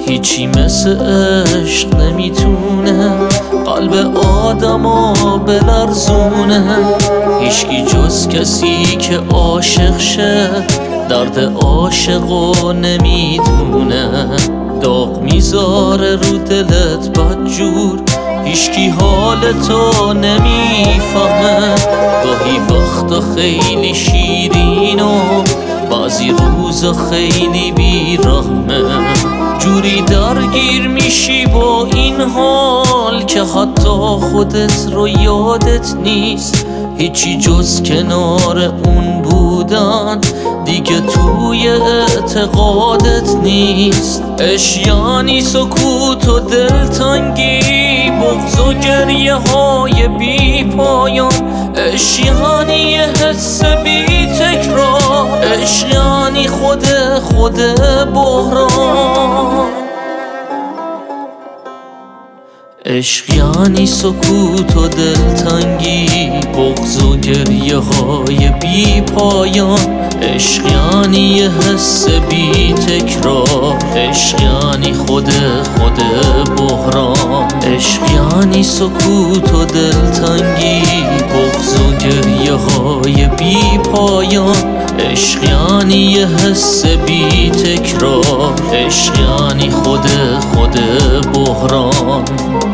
هیچی مثل عشق نمیتونه قلب آدمو بلرزونه. هیچکی جز کسی که عاشق شه درد عاشقو نمیدونه. داغ میذاره رو دلت بدجور، هیچکی حالتو نمیفهمه. گاهی وقتا خیلی شیرین و بعضی روزا خیلی بیرحمه. جوری درگیر میشی با این حال که حتی خودت رو یادت نیست. هیچی جز کنار اون بودن دیگه توی اعتقادت نیست. عشق یعنی سکوت و دلتنگی، بغض و گریه های بی پایان. عشق یعنی یه حس بی تکرار، عشق یعنی خود بحران. عشق یعنی سکوت و دلتنگی، بغض و گریه های بی پایان. عشق یعنی یه حس بی تکرار، عشق یعنی خود بحران. عشق یعنی سکوت و دلتنگی، بغض و گریه های بی پایان. عشق یعنی یه حس بی تکرار، عشق یعنی خود بحران.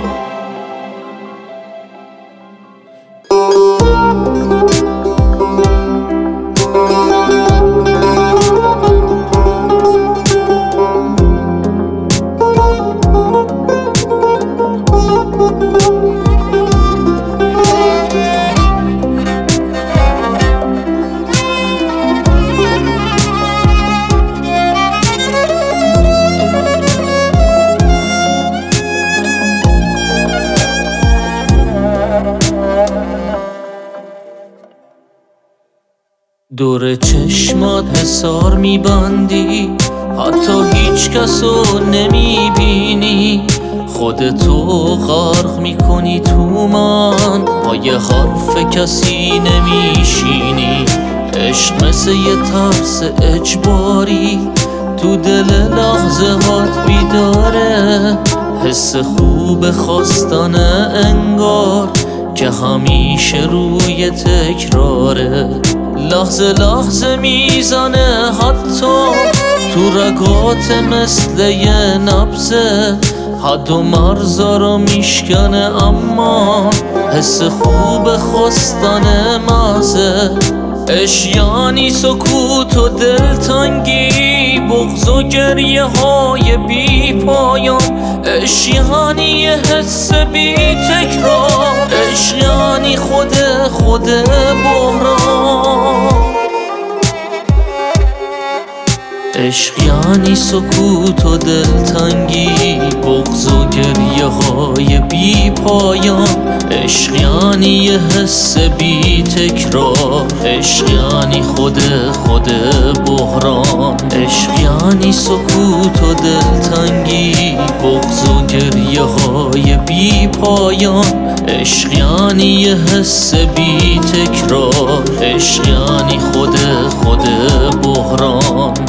دور چشمات حصار میبندی، حتی هیچ کسو نمیبینی. خودتو غرق میکنی تو من، با یه حرف کسی نمیشینی. عشق مثل یه ترس اجباری، تو دل لحظه هات بیداره. حس خوب خواستن انگار که همیشه روی تکراره. لحظه میزنه حتی تو رگات مثل یه نبضه. حد و مرزا رو میشکنه اما حس خوب خواستن مزه. عشق یعنی سکوت و دلتنگی، بغض و گریه های بی پایان. عشق یعنی یه حس بی تکرار، عشق یعنی خود بحران. عشق یعنی سکوت و دلتنگی، بغض و گریه های بی پایان. عشق یعنی یه حس بی تکرار، عشق یعنی خود بحران. عشق یعنی سکوت و دلتنگی، بغض و گریه های بی پایان. عشق یعنی یه حس بی تکرار، عشق یعنی خود بحران.